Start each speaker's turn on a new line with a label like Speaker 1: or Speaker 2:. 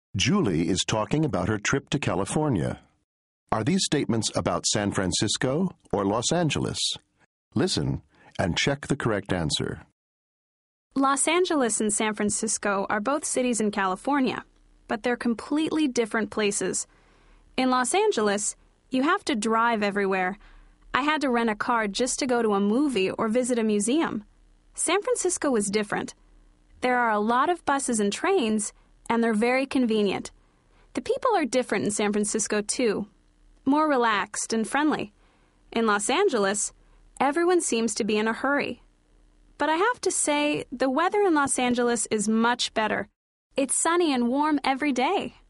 Speaker 1: Julie is talking about her trip to California. Are these statements about San Francisco or Los Angeles? Listen and check the correct answer.
Speaker 2: Los Angeles and San Francisco are both cities in California, but they're completely different places. In Los Angeles, you have to drive everywhere. I had to rent a car just to go to a movie or visit a museum. San Francisco is different. There are a lot of buses and trains, and they're very convenient. The people are different in San Francisco, too. More relaxed and friendly. In Los Angeles, everyone seems to be in a hurry. But I have to say, the weather in Los Angeles is much better. It's sunny and warm every day.